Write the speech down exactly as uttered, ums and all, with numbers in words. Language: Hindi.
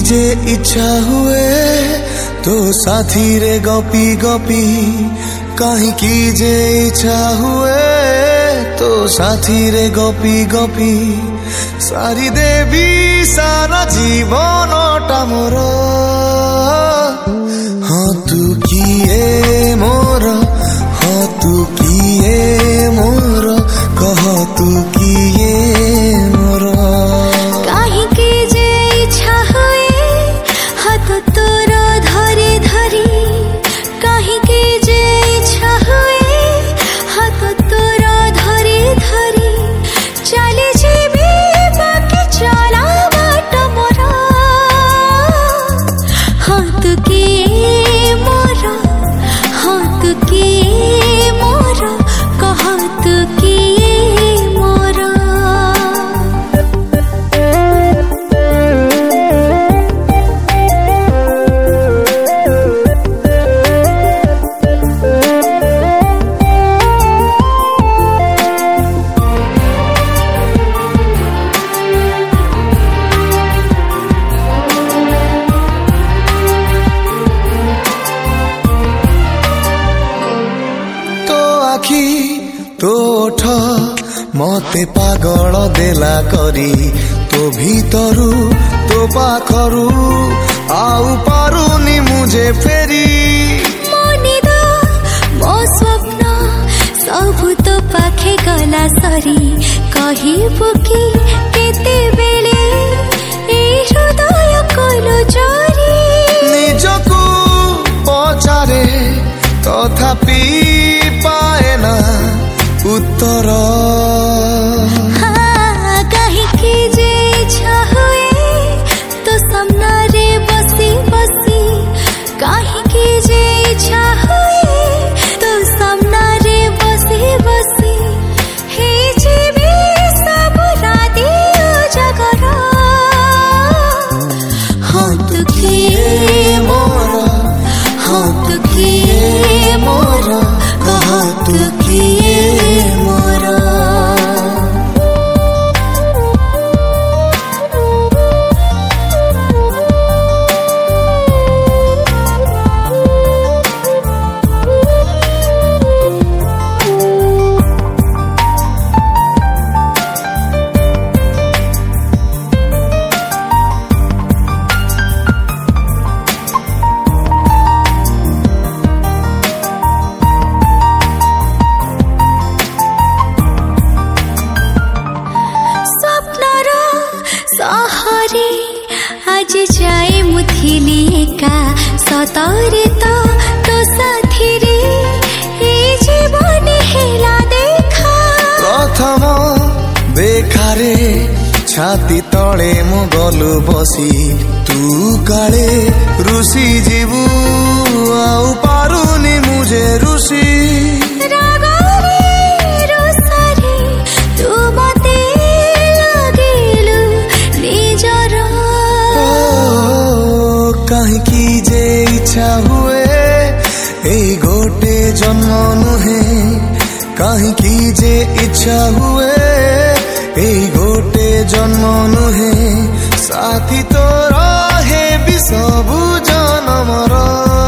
जे इच्छा हुए तो साथी रे गपी गपी, कहीं की जे इच्छा हुए तो साथी रे गपी गपी, सारी देवी सारा जीवन मोर। हाँ तू किए मोर, हाँ तू किए मोर, कह तू किए मोर। कहीं के जे इच्छा हुए हाथ तोर धरे धरी, कहीं के जे इच्छा हुए हाथ तोर धरे धरी, चले जीवी बाकी चला बाट मोर। हाथ किए मोर, हाथ किए मोर, कह तू किए मोर। तो ओठ मते पागल देला करी, तो भीतरू तो पाखरू आउ पारुनी मुझे फेरी। मनिद मो स्वप्न सबु तो पाखे गला सरी, कहिबु कि केते बेले ए हृदय कलो चोरी। निजकू पचारे तथापि पाए ना उत्तर। हाँ कहीं की जे इच्छा हुए तो सामना रे बसी बसी, कहीं की जे इच्छा हुए तो सामना रे बसी बसी, हे जीवी सब राती उजागर। हाथ किए मोर, हाथ किए मोर, हाथ किए मोर। सहरे आज जाए मुथिली एका, सतरे तो तो साथी रे ए जीवन हेला देखा। प्रथम देखारे छाती तले मु गलु बसी, तू काले रुसी जीवु आउ पारुनी मुझे रुसी। कहीं की जे इच्छा हुए ए गोटे जन्म नुहे, कहीं की जे इच्छा हुए ए गोटे जन्म नुहे, साथी तो रहे भी सबु जन्मर।